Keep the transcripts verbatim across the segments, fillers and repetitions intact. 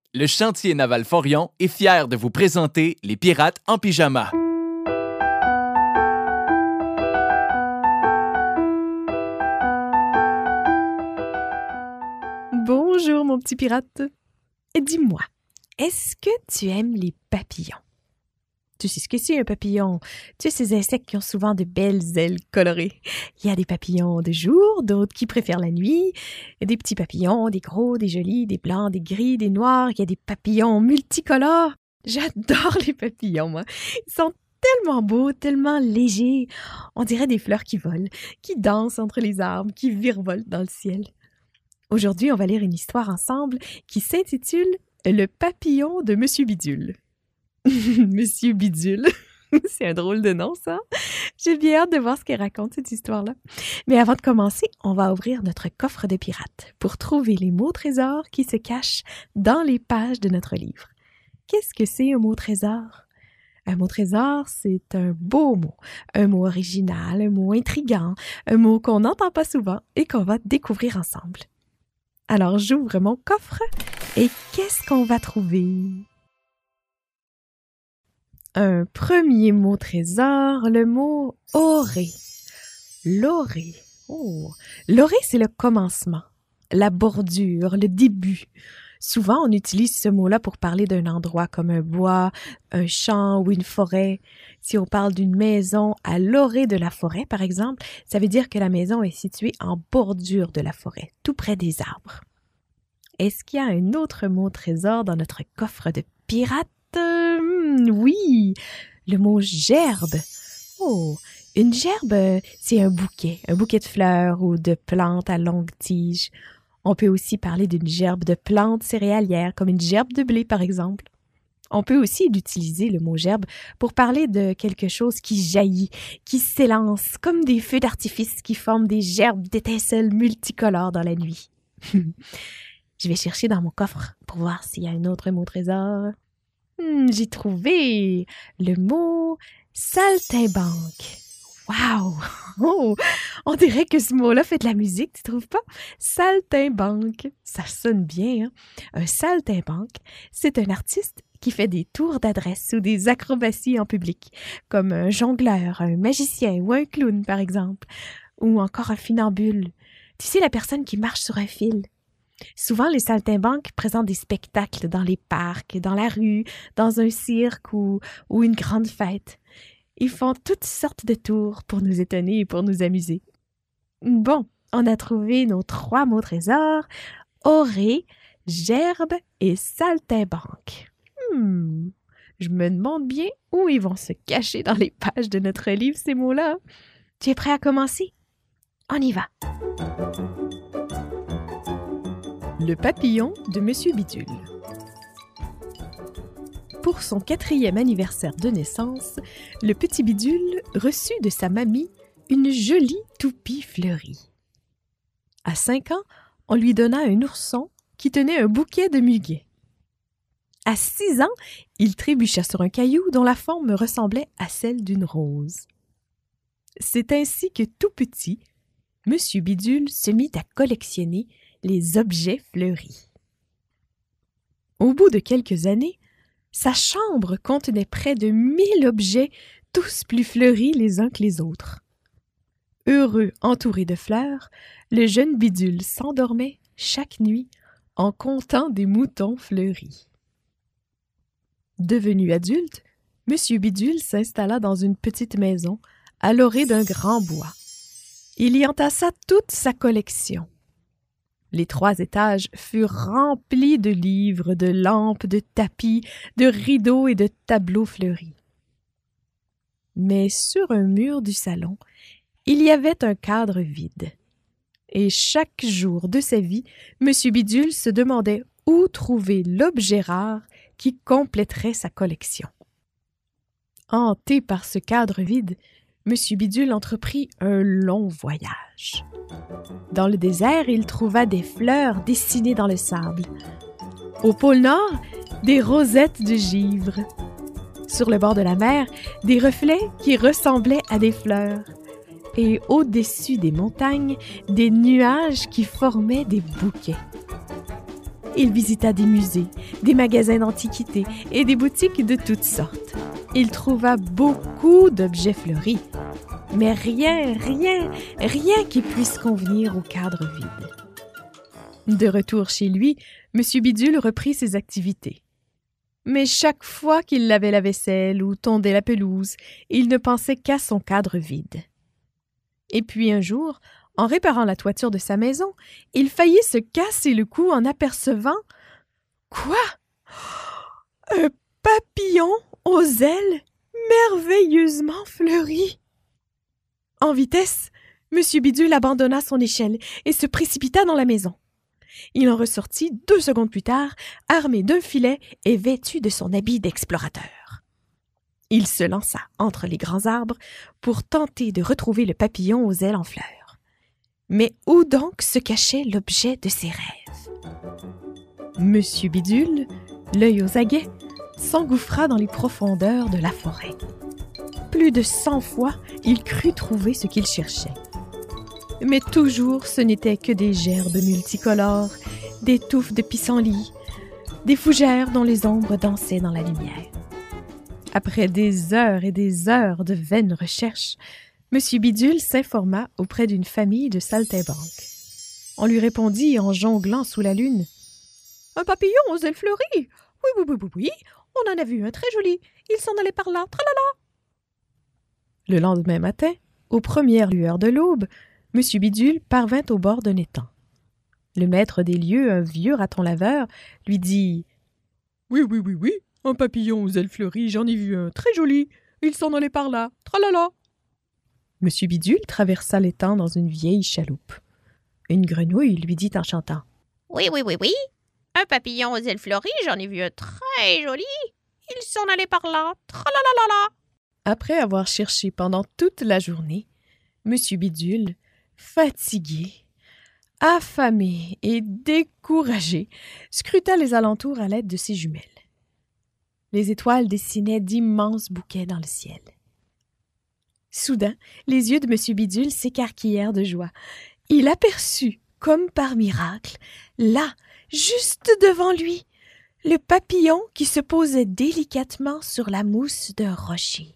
Le chantier naval Forion est fier de vous présenter les Pirates en pyjama. Bonjour mon petit pirate. Dis-moi, est-ce que tu aimes les papillons? Tu sais ce que c'est un papillon? Tu sais ces insectes qui ont souvent de belles ailes colorées. Il y a des papillons de jour, d'autres qui préfèrent la nuit. Il y a des petits papillons, des gros, des jolis, des blancs, des gris, des noirs. Il y a des papillons multicolores. J'adore les papillons, moi. Ils sont tellement beaux, tellement légers. On dirait des fleurs qui volent, qui dansent entre les arbres, qui virevoltent dans le ciel. Aujourd'hui, on va lire une histoire ensemble qui s'intitule « Le papillon de Monsieur Bidule ». Monsieur Bidule, c'est un drôle de nom, ça. J'ai bien hâte de voir ce qu'elle raconte, cette histoire-là. Mais avant de commencer, on va ouvrir notre coffre de pirate pour trouver les mots trésors qui se cachent dans les pages de notre livre. Qu'est-ce que c'est un mot trésor? Un mot trésor, c'est un beau mot, un mot original, un mot intriguant, un mot qu'on n'entend pas souvent et qu'on va découvrir ensemble. Alors, j'ouvre mon coffre et qu'est-ce qu'on va trouver? Un premier mot trésor, le mot « orée ». L'orée. Oh. L'orée, c'est le commencement, la bordure, le début. Souvent, on utilise ce mot-là pour parler d'un endroit comme un bois, un champ ou une forêt. Si on parle d'une maison à l'orée de la forêt, par exemple, ça veut dire que la maison est située en bordure de la forêt, tout près des arbres. Est-ce qu'il y a un autre mot trésor dans notre coffre de pirates? Euh, oui, le mot gerbe. Oh, une gerbe, c'est un bouquet, un bouquet de fleurs ou de plantes à longues tiges. On peut aussi parler d'une gerbe de plantes céréalières, comme une gerbe de blé, par exemple. On peut aussi utiliser le mot gerbe pour parler de quelque chose qui jaillit, qui s'élance, comme des feux d'artifice qui forment des gerbes d'étincelles multicolores dans la nuit. Je vais chercher dans mon coffre pour voir s'il y a un autre mot trésor. Hmm, j'ai trouvé le mot saltimbanque. Wow! Oh, on dirait que ce mot-là fait de la musique, tu trouves pas? Saltimbanque, ça sonne bien, hein? Un saltimbanque, c'est un artiste qui fait des tours d'adresse ou des acrobaties en public, comme un jongleur, un magicien ou un clown, par exemple, ou encore un funambule. Tu sais, la personne qui marche sur un fil. Souvent, les saltimbanques présentent des spectacles dans les parcs, dans la rue, dans un cirque ou, ou une grande fête. Ils font toutes sortes de tours pour nous étonner et pour nous amuser. Bon, on a trouvé nos trois mots trésors, orée, gerbe et saltimbanque. Hmm, je me demande bien où ils vont se cacher dans les pages de notre livre, ces mots-là. Tu es prêt à commencer? On y va! Le papillon de Monsieur Bidule. Pour son quatrième anniversaire de naissance, le petit Bidule reçut de sa mamie une jolie toupie fleurie. À cinq ans, on lui donna un ourson qui tenait un bouquet de muguets. À six ans, il trébucha sur un caillou dont la forme ressemblait à celle d'une rose. C'est ainsi que tout petit, Monsieur Bidule se mit à collectionner les objets fleuris. Au bout de quelques années, sa chambre contenait près de mille objets, tous plus fleuris les uns que les autres. Heureux, entouré de fleurs, le jeune Bidule s'endormait chaque nuit en comptant des moutons fleuris. Devenu adulte, Monsieur Bidule s'installa dans une petite maison à l'orée d'un grand bois. Il y entassa toute sa collection. Les trois étages furent remplis de livres, de lampes, de tapis, de rideaux et de tableaux fleuris. Mais sur un mur du salon, il y avait un cadre vide. Et chaque jour de sa vie, Monsieur Bidule se demandait où trouver l'objet rare qui compléterait sa collection. Hanté par ce cadre vide, Monsieur Bidule entreprit un long voyage. Dans le désert, il trouva des fleurs dessinées dans le sable. Au pôle Nord, des rosettes de givre. Sur le bord de la mer, des reflets qui ressemblaient à des fleurs. Et au-dessus des montagnes, des nuages qui formaient des bouquets. Il visita des musées, des magasins d'antiquités et des boutiques de toutes sortes. Il trouva beaucoup d'objets fleuris, mais rien, rien, rien qui puisse convenir au cadre vide. De retour chez lui, M. Bidule reprit ses activités. Mais chaque fois qu'il lavait la vaisselle ou tondait la pelouse, il ne pensait qu'à son cadre vide. Et puis un jour, en réparant la toiture de sa maison, il faillit se casser le cou en apercevant... Quoi? Un papillon aux ailes merveilleusement fleuries! En vitesse, M. Bidule abandonna son échelle et se précipita dans la maison. Il en ressortit deux secondes plus tard, armé d'un filet et vêtu de son habit d'explorateur. Il se lança entre les grands arbres pour tenter de retrouver le papillon aux ailes en fleurs. Mais où donc se cachait l'objet de ses rêves? Monsieur Bidule, l'œil aux aguets, s'engouffra dans les profondeurs de la forêt. Plus de cent fois, il crut trouver ce qu'il cherchait. Mais toujours, ce n'était que des gerbes multicolores, des touffes de pissenlits, des fougères dont les ombres dansaient dans la lumière. Après des heures et des heures de vaines recherches, M. Bidule s'informa auprès d'une famille de saltimbanques. On lui répondit en jonglant sous la lune. « Un papillon aux ailes fleuries! Oui, oui, oui, oui, oui, on en a vu un très joli. Il s'en allait par là, tralala! » Le lendemain matin, aux premières lueurs de l'aube, M. Bidule parvint au bord d'un étang. Le maître des lieux, un vieux raton laveur, lui dit « Oui, oui, oui, oui, un papillon aux ailes fleuries, j'en ai vu un très joli. Il s'en allait par là, tralala! » M. Bidule traversa l'étang dans une vieille chaloupe. Une grenouille lui dit en chantant « Oui, oui, oui, oui, un papillon aux ailes fleuries, j'en ai vu un très joli. Il s'en allait par là, tralalalala! » Après avoir cherché pendant toute la journée, M. Bidule, fatigué, affamé et découragé, scruta les alentours à l'aide de ses jumelles. Les étoiles dessinaient d'immenses bouquets dans le ciel. Soudain, les yeux de M. Bidule s'écarquillèrent de joie. Il aperçut, comme par miracle, là, juste devant lui, le papillon qui se posait délicatement sur la mousse d'un rocher.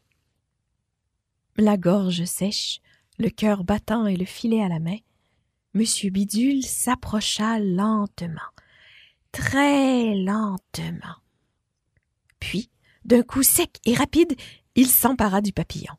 La gorge sèche, le cœur battant et le filet à la main, M. Bidule s'approcha lentement, très lentement. Puis, d'un coup sec et rapide, il s'empara du papillon.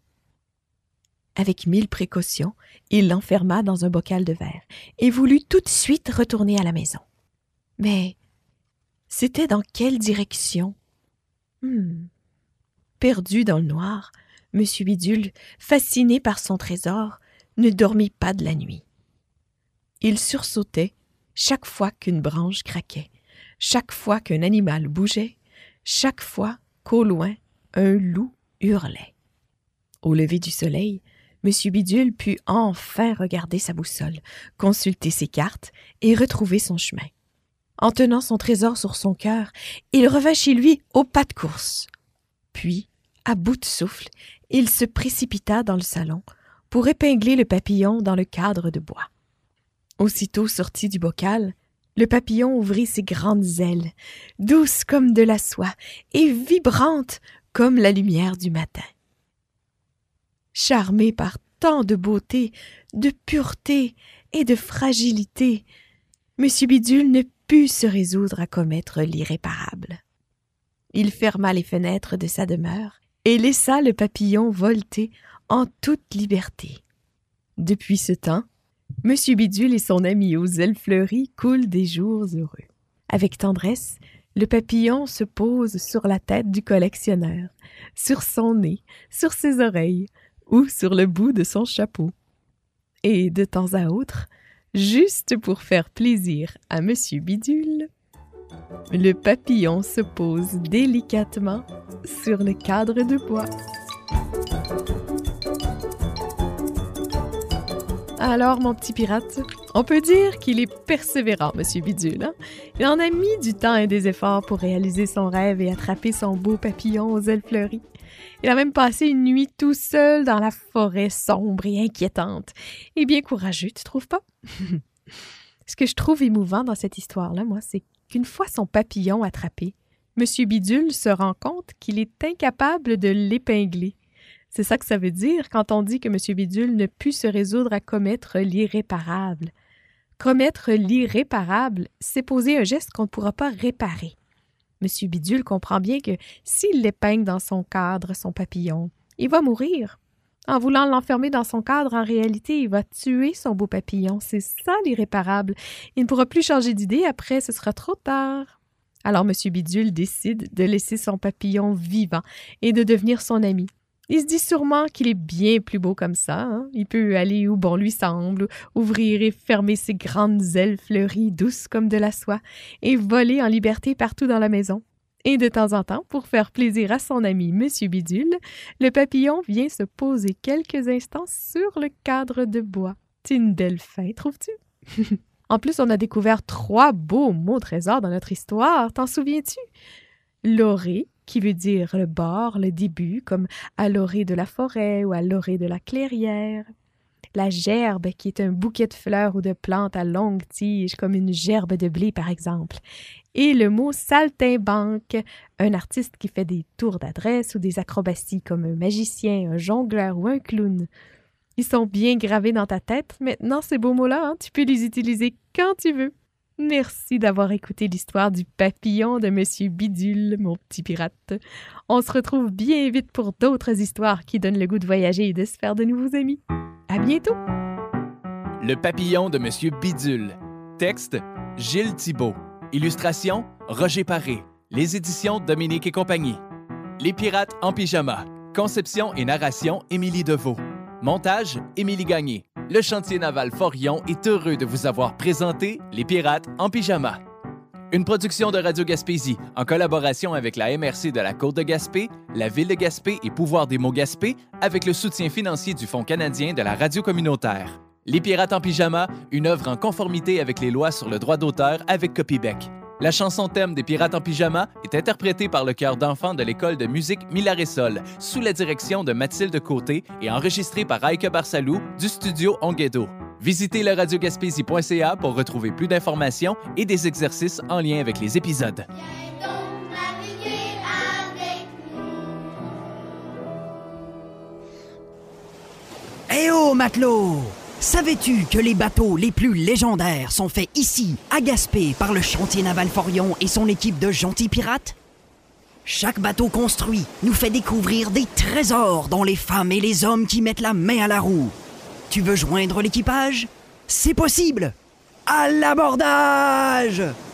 Avec mille précautions, il l'enferma dans un bocal de verre et voulut tout de suite retourner à la maison. Mais c'était dans quelle direction? Hmm. Perdu dans le noir, M. Bidule, fasciné par son trésor, ne dormit pas de la nuit. Il sursautait chaque fois qu'une branche craquait, chaque fois qu'un animal bougeait, chaque fois qu'au loin, un loup hurlait. Au lever du soleil, M. Bidule put enfin regarder sa boussole, consulter ses cartes et retrouver son chemin. En tenant son trésor sur son cœur, il revint chez lui au pas de course. Puis, à bout de souffle, il se précipita dans le salon pour épingler le papillon dans le cadre de bois. Aussitôt sorti du bocal, le papillon ouvrit ses grandes ailes, douces comme de la soie et vibrantes comme la lumière du matin. Charmé par tant de beauté, de pureté et de fragilité, M. Bidule ne put se résoudre à commettre l'irréparable. Il ferma les fenêtres de sa demeure et laissa le papillon volter en toute liberté. Depuis ce temps, M. Bidule et son ami aux ailes fleuries coulent des jours heureux. Avec tendresse, le papillon se pose sur la tête du collectionneur, sur son nez, sur ses oreilles ou sur le bout de son chapeau. Et de temps à autre, juste pour faire plaisir à M. Bidule, le papillon se pose délicatement sur le cadre de bois. Alors, mon petit pirate, on peut dire qu'il est persévérant, M. Bidule. Hein? Il en a mis du temps et des efforts pour réaliser son rêve et attraper son beau papillon aux ailes fleuries. Il a même passé une nuit tout seul dans la forêt sombre et inquiétante. Et bien courageux, tu trouves pas? Ce que je trouve émouvant dans cette histoire-là, moi, c'est qu'une fois son papillon attrapé, Monsieur Bidule se rend compte qu'il est incapable de l'épingler. C'est ça que ça veut dire quand on dit que Monsieur Bidule ne put se résoudre à commettre l'irréparable. Commettre l'irréparable, c'est poser un geste qu'on ne pourra pas réparer. Monsieur Bidule comprend bien que s'il l'épingle dans son cadre, son papillon, il va mourir. En voulant l'enfermer dans son cadre, en réalité, il va tuer son beau papillon. C'est ça l'irréparable. Il ne pourra plus changer d'idée, après ce sera trop tard. Alors Monsieur Bidule décide de laisser son papillon vivant et de devenir son ami. Il se dit sûrement qu'il est bien plus beau comme ça. Hein? Il peut aller où bon lui semble, ouvrir et fermer ses grandes ailes fleuries, douces comme de la soie, et voler en liberté partout dans la maison. Et de temps en temps, pour faire plaisir à son ami Monsieur Bidule, le papillon vient se poser quelques instants sur le cadre de bois. C'est une belle fin, trouves-tu? En plus, on a découvert trois beaux mots trésors dans notre histoire, t'en souviens-tu? L'orée, qui veut dire le bord, le début, comme à l'orée de la forêt ou à l'orée de la clairière. La gerbe, qui est un bouquet de fleurs ou de plantes à longues tiges, comme une gerbe de blé, par exemple. Et le mot saltimbanque, un artiste qui fait des tours d'adresse ou des acrobaties comme un magicien, un jongleur ou un clown. Ils sont bien gravés dans ta tête. Maintenant, ces beaux mots-là, hein, tu peux les utiliser quand tu veux. Merci d'avoir écouté l'histoire du papillon de Monsieur Bidule, mon petit pirate. On se retrouve bien vite pour d'autres histoires qui donnent le goût de voyager et de se faire de nouveaux amis. À bientôt! Le papillon de Monsieur Bidule. Texte, Gilles Thibault. Illustration, Roger Paré. Les éditions Dominique et compagnie. Les pirates en pyjama. Conception et narration, Émilie Deveau. Montage, Émilie Gagné. Le chantier naval Forion est heureux de vous avoir présenté Les pirates en pyjama. Une production de Radio Gaspésie en collaboration avec la M R C de la Côte de Gaspé, la Ville de Gaspé et Pouvoir des mots Gaspé avec le soutien financier du Fonds canadien de la radio communautaire. Les pirates en pyjama, une œuvre en conformité avec les lois sur le droit d'auteur avec Copybec. La chanson thème des Pirates en pyjama est interprétée par le chœur d'enfants de l'école de musique Milaresol sous la direction de Mathilde Côté et enregistrée par Aïka Barsalou du studio Onguedo. Visitez le radio gaspésie point c a pour retrouver plus d'informations et des exercices en lien avec les épisodes. Viens donc naviguer avec nous. Eh oh, matelot! Savais-tu que les bateaux les plus légendaires sont faits ici, à Gaspé, par le chantier naval Forion et son équipe de gentils pirates? Chaque bateau construit nous fait découvrir des trésors dont les femmes et les hommes qui mettent la main à la roue. Tu veux joindre l'équipage? C'est possible! À l'abordage!